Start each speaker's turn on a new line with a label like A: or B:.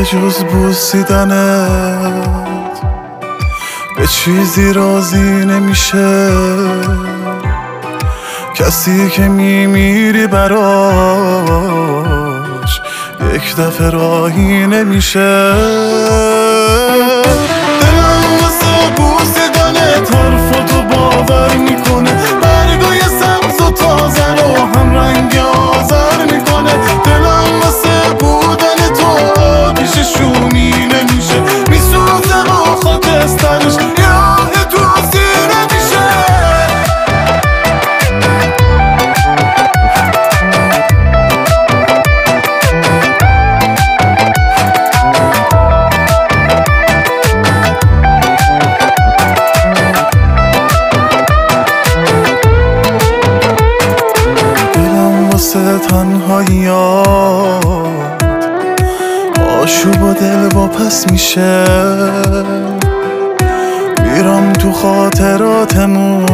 A: جز بوسیدنت به چیزی راضی نمیشه، کسی که میمیری براش یک دفعه راهی نمیشه. دلم واسه بوسیدنت حرفاتو باور میکنه، برگای سبز و تازه رو هم رنگ آذر میکنه. دلم واسه بودن تو آتیش شومی نمیشه، میسوزه با خاکسترش یاه تو سینه میشه. واسه تنهاییات آشوب و دل واپس میشه، میرم تو خاطراتمون